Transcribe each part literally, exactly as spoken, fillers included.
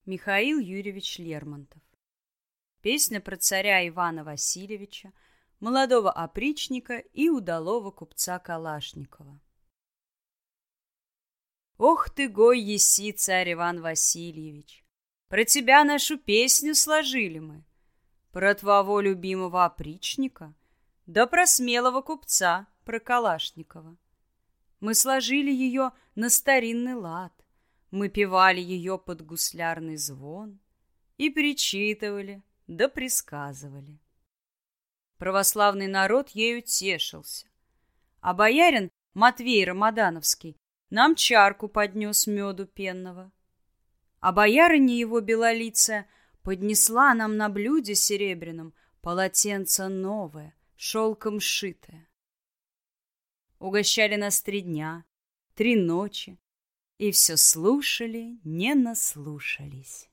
Михаил Юрьевич Лермонтов. Песня про царя Ивана Васильевича, молодого опричника и удалого купца Калашникова. Ох ты, гой еси, царь Иван Васильевич! Про тебя нашу песню сложили мы, про твоего любимого опричника, да про смелого купца, про Калашникова. Мы сложили ее на старинный лад, мы певали ее под гуслярный звон и перечитывали, да присказывали. Православный народ ею тешился, а боярин Матвей Рамадановский нам чарку поднес меду пенного, а боярыня его белолицая поднесла нам на блюде серебряном полотенце новое, шелком сшитое. Угощали нас три дня, три ночи, и все слушали, не наслушались.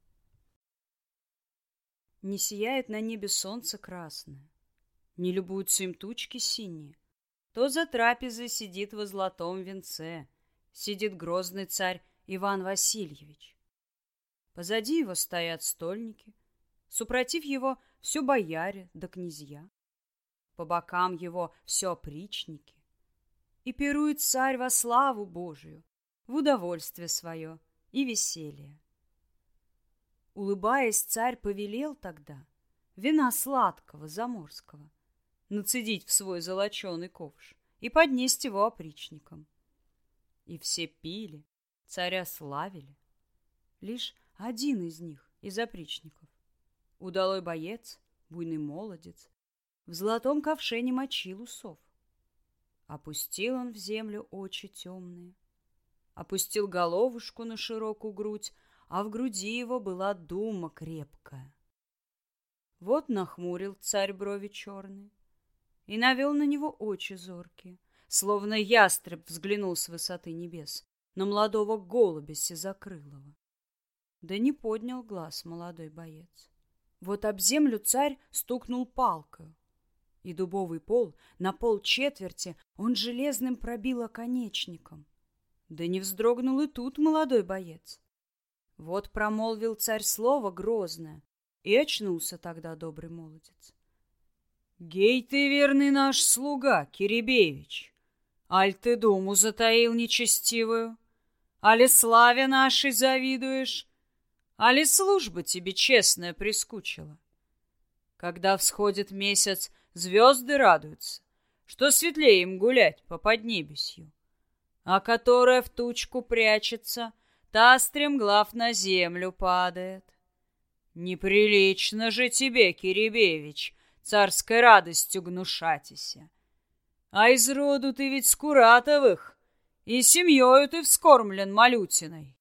Не сияет на небе солнце красное, не любуются им тучки синие. То за трапезой сидит во золотом венце, сидит грозный царь Иван Васильевич. Позади его стоят стольники, супротив его все бояре да князья, по бокам его все опричники. И пирует царь во славу Божию, в удовольствие свое и веселье. Улыбаясь, царь повелел тогда вина сладкого заморского нацедить в свой золоченый ковш и поднесть его опричникам. И все пили, царя славили. Лишь один из них, из опричников, удалой боец, буйный молодец, в золотом ковше не мочил усов. Опустил он в землю очи темные, опустил головушку на широкую грудь, а в груди его была дума крепкая. Вот нахмурил царь брови черные и навел на него очи зоркие, словно ястреб взглянул с высоты небес на молодого голубя сизокрылого. Да не поднял глаз молодой боец. Вот об землю царь стукнул палкою, и дубовый пол на пол четверти он железным пробил оконечником. Да не вздрогнул и тут молодой боец. Вот промолвил царь слово грозное, и очнулся тогда добрый молодец. «Гей ты, верный наш слуга, Киребеевич! Аль ты думу затаил нечестивую? Али славе нашей завидуешь? Али служба тебе честная прискучила? Когда всходит месяц, звезды радуются, что светлее им гулять по поднебесью, а которая в тучку прячется, та стремглав на землю падает. Неприлично же тебе, Киребеевич, царской радостью гнушатися. А из роду ты ведь Скуратовых, и семьёю ты вскормлен малютиной.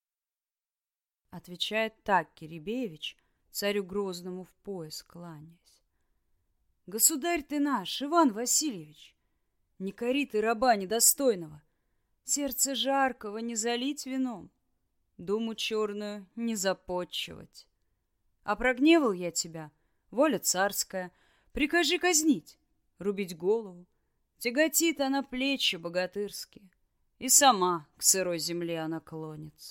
Отвечает так Киребеевич, царю Грозному в пояс кланяясь. Государь ты наш, Иван Васильевич, не кори ты раба недостойного, сердце жаркого не залить вином, думу черную не запотчевать. А прогневал я тебя, воля царская, прикажи казнить, рубить голову. Тяготит она плечи богатырские, и сама к сырой земле она клонится.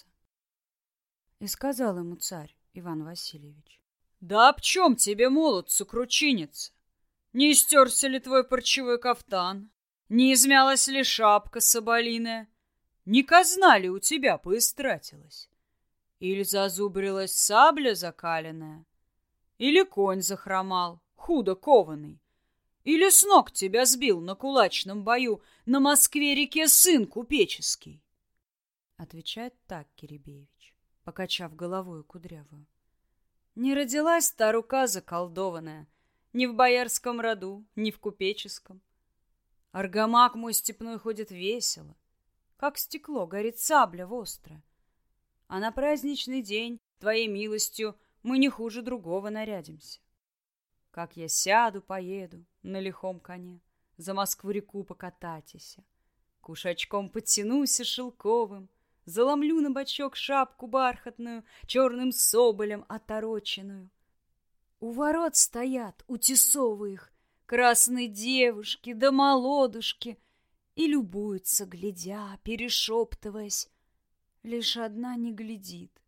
И сказал ему царь Иван Васильевич: да об чем тебе, молодцу, кручиниться? Не истерся ли твой парчевой кафтан? Не измялась ли шапка соболиная? Не казна ли у тебя поистратилась? Или зазубрилась сабля закаленная? Или конь захромал, худо кованый? Или с ног тебя сбил на кулачном бою на Москве-реке сын купеческий? Отвечает так Киребеевич, покачав головою кудрявую: не родилась та рука заколдованная ни в боярском роду, ни в купеческом. Аргамак мой степной ходит весело, как стекло горит сабля вострая. А на праздничный день, твоей милостью, мы не хуже другого нарядимся. Как я сяду, поеду на лихом коне, за Москву-реку покататися, кушачком подтянуся шелковым, заломлю на бочок шапку бархатную, черным соболем отороченную. У ворот стоят, у тесовы их, красные девушки да молодушки, и любуются, глядя, перешептываясь. Лишь одна не глядит,